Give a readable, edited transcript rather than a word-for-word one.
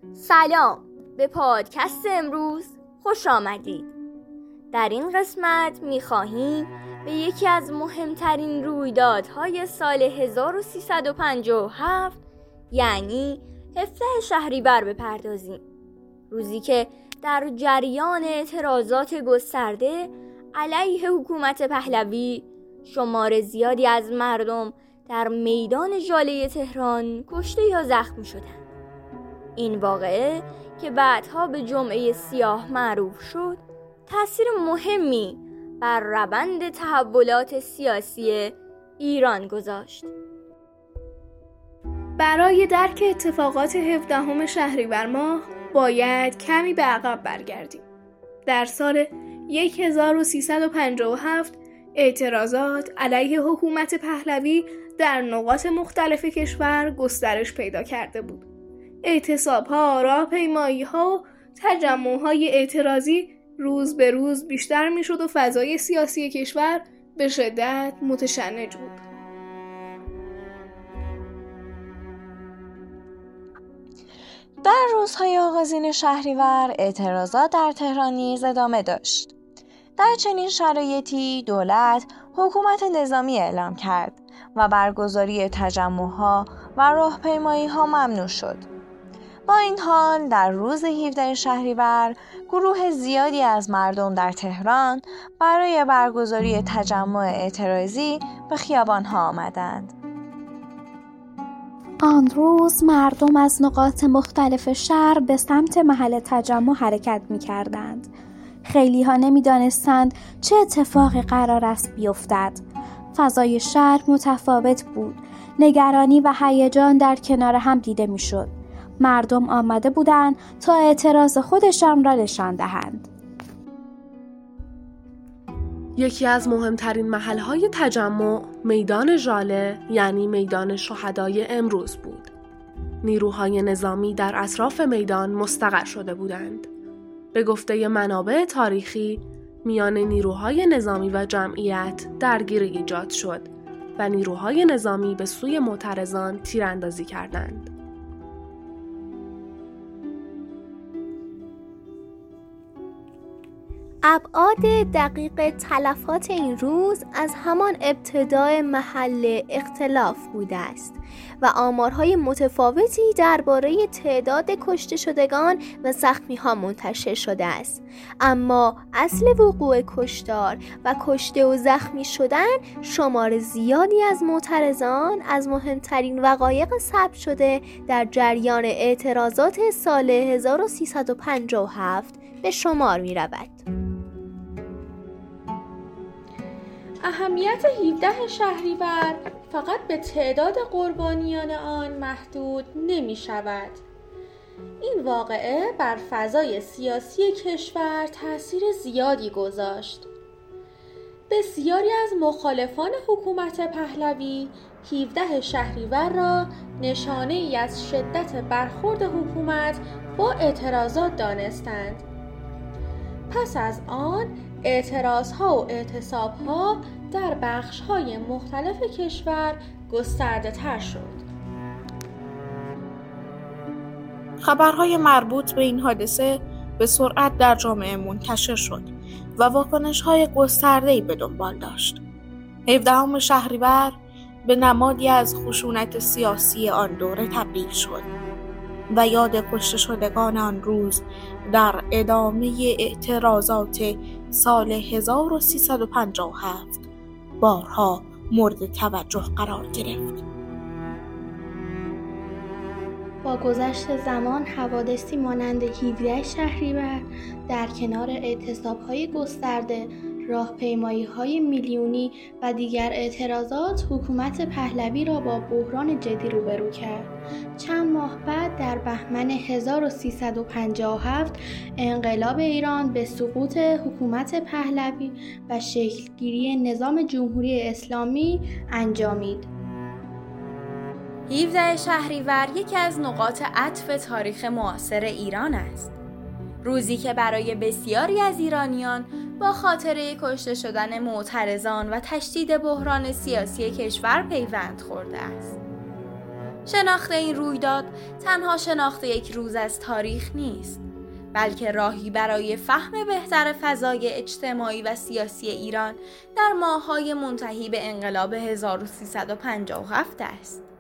سلام، به پادکست امروز خوش آمدید. در این قسمت می‌خواهیم به یکی از مهمترین رویدادهای سال 1357 یعنی 17 شهریور بپردازیم. روزی که در جریان اعتراضات گسترده علیه حکومت پهلوی شمار زیادی از مردم در میدان ژاله تهران کشته یا زخمی شدند. این واقعه که بعدها به جمعه سیاه معروف شد، تأثیر مهمی بر روند تحولات سیاسی ایران گذاشت. برای درک اتفاقات 17 شهریور ماه باید کمی به عقب برگردیم. در سال 1357 اعتراضات علیه حکومت پهلوی در نقاط مختلف کشور گسترش پیدا کرده بود. اعتصاب‌ها، راهپیمایی‌ها و تجمع‌های اعتراضی روز به روز بیشتر می‌شد و فضای سیاسی کشور به شدت متشنج بود. در روزهای آغازین شهریور اعتراضات در تهران نیز ادامه داشت. در چنین شرایطی دولت حکومت نظامی اعلام کرد و برگزاری تجمع‌ها و راهپیمایی‌ها ممنوع شد. با این حال در روز 17 شهریور گروه زیادی از مردم در تهران برای برگزاری تجمع اعتراضی به خیابان‌ها آمدند. آن روز مردم از نقاط مختلف شهر به سمت محل تجمع حرکت می‌کردند. خیلی ها نمی‌دانستند چه اتفاقی قرار است بیفتد. فضای شهر متفاوت بود. نگرانی و هیجان در کنار هم دیده می‌شد. مردم آمده بودند تا اعتراض خودشان را نشان دهند. یکی از مهمترین محل‌های تجمع میدان ژاله یعنی میدان شهدای امروز بود. نیروهای نظامی در اطراف میدان مستقر شده بودند. به گفته منابع تاریخی میان نیروهای نظامی و جمعیت درگیری ایجاد شد و نیروهای نظامی به سوی معترضان تیراندازی کردند. ابعاد دقیق تلفات این روز از همان ابتدای محل اختلاف بوده است و آمارهای متفاوتی درباره تعداد کشته شدگان و زخمی‌ها منتشر شده است. اما اصل وقوع کشتار و کشته و زخمی شدن شمار زیادی از معترضان از مهمترین وقایع ثبت شده در جریان اعتراضات سال 1357 به شمار می رود. اهمیت 17 شهریور فقط به تعداد قربانیان آن محدود نمی شود. این واقعه بر فضای سیاسی کشور تأثیر زیادی گذاشت. بسیاری از مخالفان حکومت پهلوی 17 شهریور را نشانه ای از شدت برخورد حکومت با اعتراضات دانستند. پس از آن اعتراضها و اعتصابها در بخش‌های مختلف کشور گسترده تر شد. خبرهای مربوط به این حادثه به سرعت در جامعه منتشر شد و واکنش‌های گسترده‌ای به دنبال داشت. 17 شهریور به نمادی از خشونت سیاسی آن دوره تبدیل شد و یاد کشته شدگان آن روز در ادامه اعتراضات سال 1357 بارها مورد توجه قرار گرفت. با گذشت زمان حوادثی مانند 17 شهریور در کنار اعتصاب‌های گسترده، راهپیمایی‌های میلیونی و دیگر اعتراضات حکومت پهلوی را با بحران جدی روبرو کرد. چند ماه بعد در بهمن 1357 انقلاب ایران به سقوط حکومت پهلوی و شکلگیری نظام جمهوری اسلامی انجامید. 17 شهریور یکی از نقاط عطف تاریخ معاصر ایران است. روزی که برای بسیاری از ایرانیان با خاطره کشته شدن معترضان و تشدید بحران سیاسی کشور پیوند خورده است. شناخت این رویداد تنها شناخت یک روز از تاریخ نیست، بلکه راهی برای فهم بهتر فضای اجتماعی و سیاسی ایران در ماه‌های منتهی به انقلاب 1357 است.